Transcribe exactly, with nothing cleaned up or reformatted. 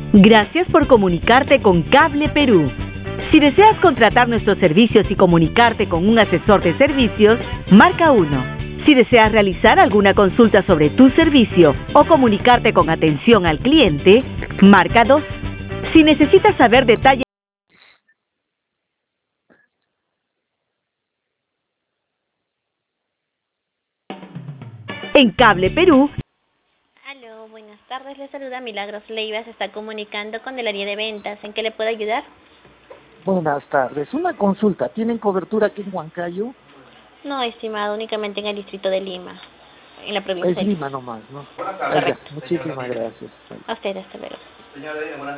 Gracias por comunicarte con Cable Perú. Si deseas contratar nuestros servicios y comunicarte con un asesor de servicios, marca uno. Si deseas realizar alguna consulta sobre tu servicio o comunicarte con atención al cliente, marca dos. Si necesitas saber detalles en Cable Perú. Aló, buenas tardes, le saluda Milagros Leiva, se está comunicando con el área de ventas, ¿en qué le puedo ayudar? Buenas tardes, una consulta, ¿tienen cobertura aquí en Huancayo? No, estimado, únicamente en el distrito de Lima, en la provincia Es de Lima. Lima nomás, ¿no? Ah, ya, Correcto. muchísimas gracias. A usted, hasta luego.